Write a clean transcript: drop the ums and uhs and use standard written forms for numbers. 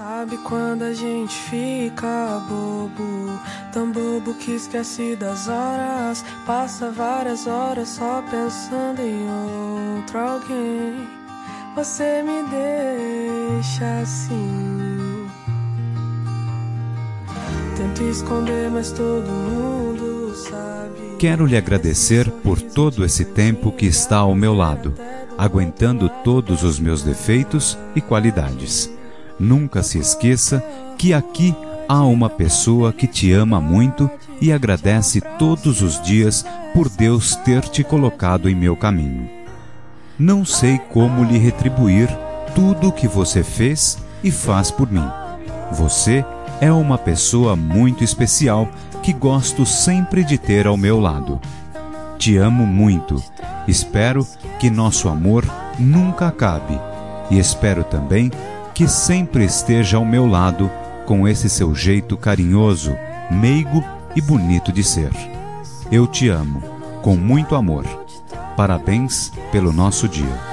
Sabe quando a gente fica bobo, tão bobo que esquece das horas, passa várias horas só pensando em outro alguém. Você me deixa assim, tento esconder, mas todo mundo sabe. Quero lhe agradecer por todo esse tempo que está ao meu lado, aguentando todos os meus defeitos e qualidades. Nunca se esqueça que aqui há uma pessoa que te ama muito e agradece todos os dias por Deus ter te colocado em meu caminho. Não sei como lhe retribuir tudo o que você fez e faz por mim. Você é uma pessoa muito especial que gosto sempre de ter ao meu lado. Te amo muito. Espero que nosso amor nunca acabe. E espero também que sempre esteja ao meu lado com esse seu jeito carinhoso, meigo e bonito de ser. Eu te amo, com muito amor. Parabéns pelo nosso dia.